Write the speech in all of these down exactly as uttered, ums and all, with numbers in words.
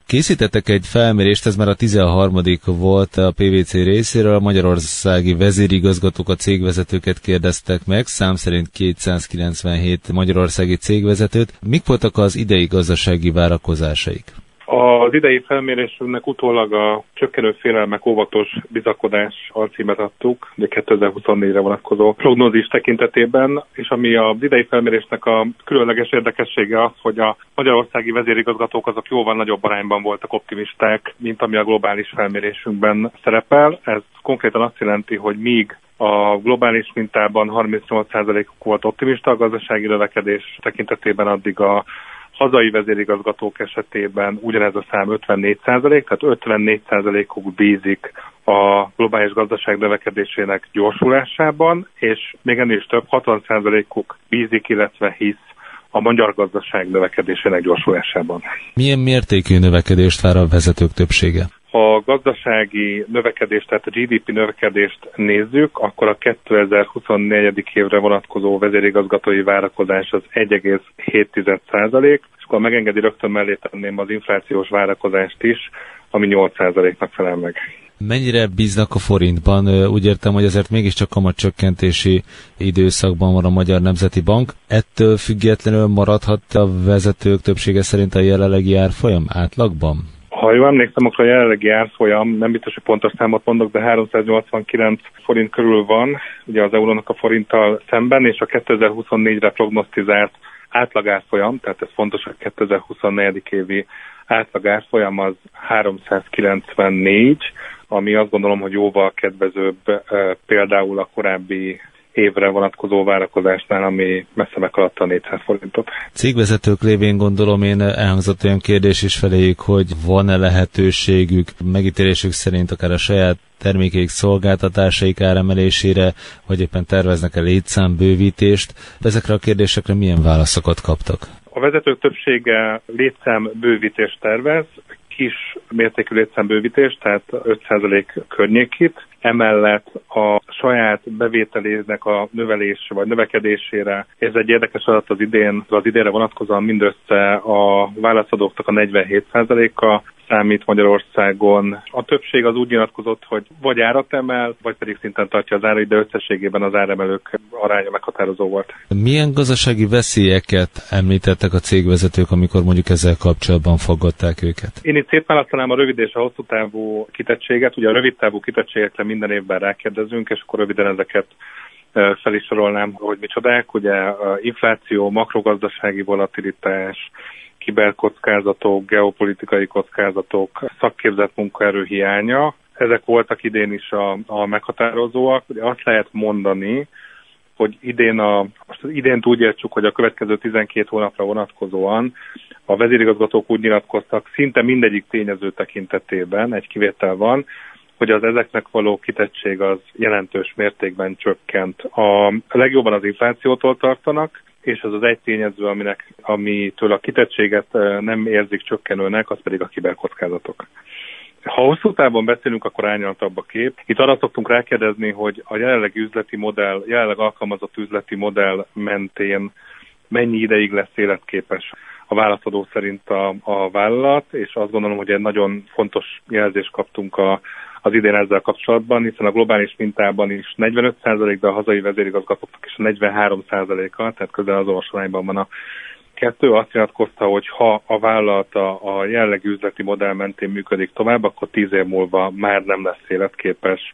Készítettek egy felmérést, ez már a tizenharmadik volt a pé vé cé részéről, a magyarországi vezérigazgatók, a cégvezetőket kérdeztek meg, szám szerint kétszázkilencvenhét magyarországi cégvezetőt. Mik voltak az idei gazdasági várakozásaik? Az idei felmérésünknek utólag a csökkenő félelmek óvatos bizakodás alcímet adtuk, ugye kétezer-huszonnégyre vonatkozó prognózis tekintetében, és ami az idei felmérésnek a különleges érdekessége az, hogy a magyarországi vezérigazgatók azok jóval nagyobb arányban voltak optimisták, mint ami a globális felmérésünkben szerepel. Ez konkrétan azt jelenti, hogy míg a globális mintában harmincnyolc százalékuk volt optimista a gazdasági növekedés tekintetében, addig a hazai vezérigazgatók esetében ugyanez a szám ötvennégy százalék, tehát ötvennégy százalékuk bízik a globális gazdaság növekedésének gyorsulásában, és még ennél is több, hatvan százalékuk bízik, illetve hisz a magyar gazdaság növekedésének gyorsulásában. Milyen mértékű növekedést vár a vezetők többsége? Ha a gazdasági növekedést, tehát a gé dé pé növekedést nézzük, akkor a kétezer-huszonnégy évre vonatkozó vezérigazgatói várakozás az egy egész hét százalék, és akkor megengedi, rögtön mellé tenném az inflációs várakozást is, ami nyolc százaléknak felel meg. Mennyire bíznak a forintban? Úgy értem, hogy azért mégiscsak kamatcsökkentési időszakban van a Magyar Nemzeti Bank. Ettől függetlenül maradhat a vezetők többsége szerint a jelenlegi árfolyam átlagban? Ha jól emlékszem, akkor a jelenlegi árfolyam, nem biztos, hogy pontos számot mondok, de háromszáznyolcvankilenc forint körül van, ugye az eurónak a forinttal szemben, és a kétezer-huszonnégyre prognosztizált átlagárfolyam, tehát ez fontos, hogy kétezer-huszonnégy évi átlagárfolyam az háromszázkilencvennégy, ami azt gondolom, hogy jóval kedvezőbb például a korábbi évre vonatkozó várakozásnál, ami messze meghaladta a négyszáz forintot. Cégvezetők lévén gondolom én elhangzott olyan kérdés is feléjük, hogy van-e lehetőségük megítélésük szerint akár a saját termékeik, szolgáltatásaik áremelésére, vagy éppen terveznek-e létszámbővítést. Ezekre a kérdésekre milyen válaszokat kaptak? A vezetők többsége létszámbővítést tervez, kis mértékű létszámbővítést, tehát öt százalék környékét. Emellett a saját bevételének a növelés vagy növekedésére, ez egy érdekes adat az idén, az idénre vonatkozóan mindössze a válaszadóknak a negyvenhét százaléka számít Magyarországon. A többség az úgy nyilatkozott, hogy vagy árat emel, vagy pedig szinten tartja az árait, de összességében az áremelők aránya meghatározó volt. Milyen gazdasági veszélyeket említettek a cégvezetők, amikor mondjuk ezzel kapcsolatban faggatták őket? Én itt szétválasztanám a rövid és a hosszú távú kitettséget. Ugye a rövid távú kitettségekre minden évben rákérdezünk, és akkor röviden ezeket fel is sorolnám, hogy micsodák. Ugye infláció, makrogazdasági volatilitás, kiberkockázatok, geopolitikai kockázatok, szakképzett munkaerő hiánya. Ezek voltak idén is a, a meghatározóak. Ugye azt lehet mondani, hogy idén a, most az idént úgy értsük, hogy a következő tizenkét hónapra vonatkozóan a vezérigazgatók úgy nyilatkoztak, szinte mindegyik tényező tekintetében, egy kivétel van, hogy az ezeknek való kitettség az jelentős mértékben csökkent. A legjobban az inflációtól tartanak, és az az egy tényező, aminek, amitől a kitettséget nem érzik csökkenőnek, az pedig a kiberkockázatok. Ha hosszú távon beszélünk, akkor árnyaltabb a kép. Itt arra szoktunk rákérdezni, hogy a jelenlegi üzleti modell, jelenleg alkalmazott üzleti modell mentén mennyi ideig lesz életképes a válaszadó szerint a, a vállalat, és azt gondolom, hogy egy nagyon fontos jelzést kaptunk a az idén ezzel kapcsolatban, hiszen a globális mintában is negyvenöt százalék, de a hazai vezérigazgatóknak is negyvenhárom százaléka, tehát közel azonos arányban van a kettő. Azt nyilatkozta, hogy ha a vállalata a jelenlegi üzleti modell mentén működik tovább, akkor tíz év múlva már nem lesz életképes.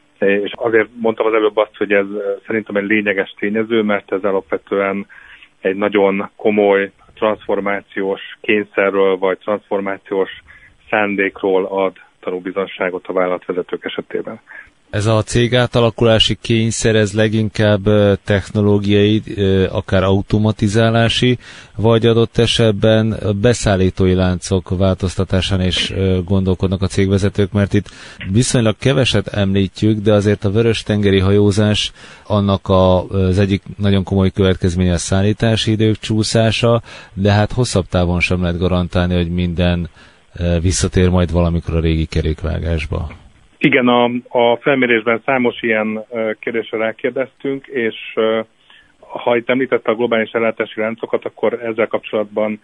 És azért mondtam az előbb azt, hogy ez szerintem egy lényeges tényező, mert ez alapvetően egy nagyon komoly transformációs kényszerről vagy transformációs szándékról ad tanúbizonyságot a vállalatvezetők esetében. Ez a cég átalakulási kényszer, ez leginkább technológiai, akár automatizálási, vagy adott esetben beszállítói láncok változtatásán is gondolkodnak a cégvezetők, mert itt viszonylag keveset említjük, de azért a vörös-tengeri hajózás annak az egyik nagyon komoly következménye a szállítási idők csúszása, de hát hosszabb távon sem lehet garantálni, hogy minden visszatér majd valamikor a régi kerékvágásba. Igen, a, a felmérésben számos ilyen kérdésre rákérdeztünk, és ha itt említette a globális ellátási láncokat, akkor ezzel kapcsolatban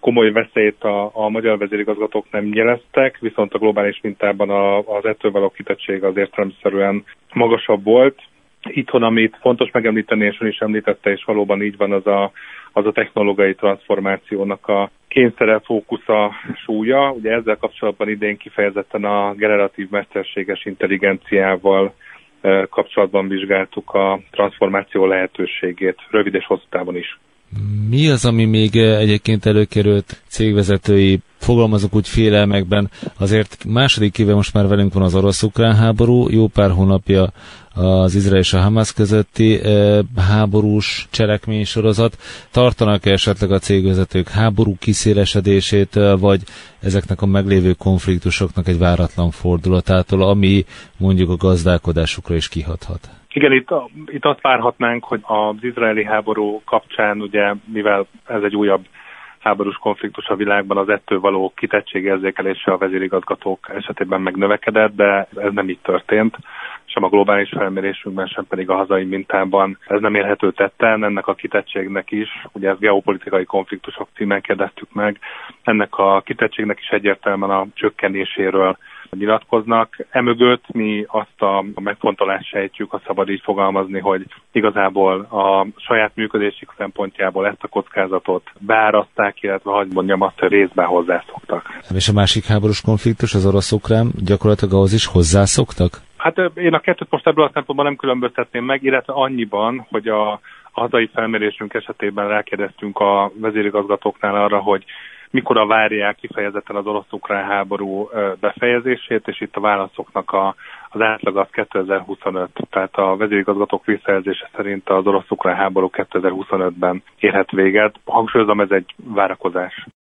komoly veszélyt a, a magyar vezérigazgatók nem jeleztek, viszont a globális mintában a, az ettől való kitettség az értelemszerűen magasabb volt. Itthon, amit fontos megemlíteni, és ön is említette, és valóban így van, az a, az a technológiai transformációnak a kényszere, fókusza, súlya. Ugye ezzel kapcsolatban idén kifejezetten a generatív mesterséges intelligenciával e, kapcsolatban vizsgáltuk a transformáció lehetőségét, rövid és hosszú távon is. Mi az, ami még egyébként előkerült cégvezetői, fogalmazok úgy, félelmekben? Azért második éve most már velünk van az orosz-ukrán háború, jó pár hónapja az Izrael és a Hamász közötti e, háborús cselekménysorozat. Tartanak-e esetleg a cégvezetők háború kiszélesedését, vagy ezeknek a meglévő konfliktusoknak egy váratlan fordulatától, ami mondjuk a gazdálkodásukra is kihathat? Igen, itt, itt azt várhatnánk, hogy az izraeli háború kapcsán, ugye, mivel ez egy újabb háborús konfliktus a világban, az ettől való kitettségérzékelése a vezérigazgatók esetében megnövekedett, de ez nem így történt. Sem a globális felmérésünkben, sem pedig a hazai mintában ez nem érhető tetten, ennek a kitettségnek is, ugye ezt geopolitikai konfliktusok címen kérdeztük meg, ennek a kitettségnek is egyértelműen a csökkenéséről nyilatkoznak. Emögött mi azt a megfontolást sejtjük, ha szabad így fogalmazni, hogy igazából a saját működésük szempontjából ezt a kockázatot beáraszták, illetve hogy mondjam azt, hogy részben hozzászoktak. És a másik háborús konfliktus, az orosz-ukrán, gyakorlatilag ahhoz is hozzászoktak? Hát én a kettőt most ebből a szempontból nem különböztetném meg, illetve annyiban, hogy a, a hazai felmérésünk esetében rákérdeztünk a vezérigazgatóknál arra, hogy mikor várják kifejezetten az orosz-ukrán háború befejezését, és itt a válaszoknak a, az átlag az kétezer-huszonöt. Tehát a vezérigazgatók visszajelzése szerint az orosz-ukrán háború kétezer-huszonötben érhet véget. Hangsúlyozom, ez egy várakozás.